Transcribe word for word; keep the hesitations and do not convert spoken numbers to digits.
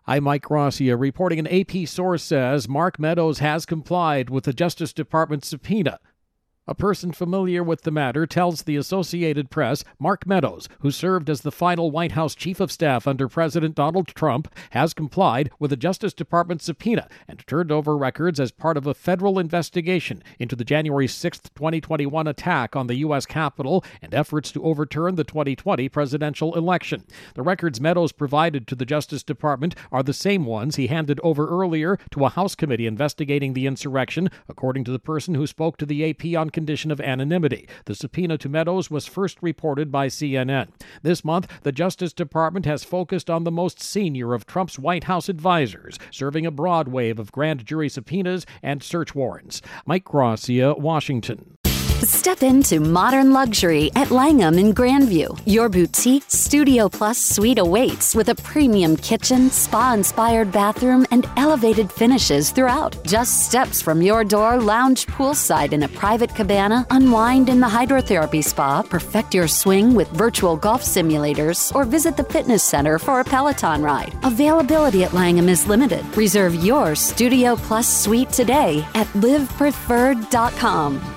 I'm Mike Gracia reporting. An A P source says Mark Meadows has complied with the Justice Department subpoena. A person familiar with the matter tells the Associated Press Mark Meadows, who served as the final White House chief of staff under President Donald Trump, has complied with the Justice Department subpoena and turned over records as part of a federal investigation into the January sixth, twenty twenty-one attack on the U S Capitol and efforts to overturn the twenty twenty presidential election. The records Meadows provided to the Justice Department are the same ones he handed over earlier to a House committee investigating the insurrection, according to the person who spoke to the A P on condition of anonymity. The subpoena to Meadows was first reported by C N N. This month, the Justice Department has focused on the most senior of Trump's White House advisors, serving a broad wave of grand jury subpoenas and search warrants. Mike Gracia, Washington. Step into modern luxury at Langham in Grandview. Your boutique Studio Plus suite awaits with a premium kitchen, spa-inspired bathroom, and elevated finishes throughout. Just steps from your door, lounge poolside in a private cabana, unwind in the hydrotherapy spa, perfect your swing with virtual golf simulators, or visit the fitness center for a Peloton ride. Availability at Langham is limited. Reserve your Studio Plus suite today at live preferred dot com.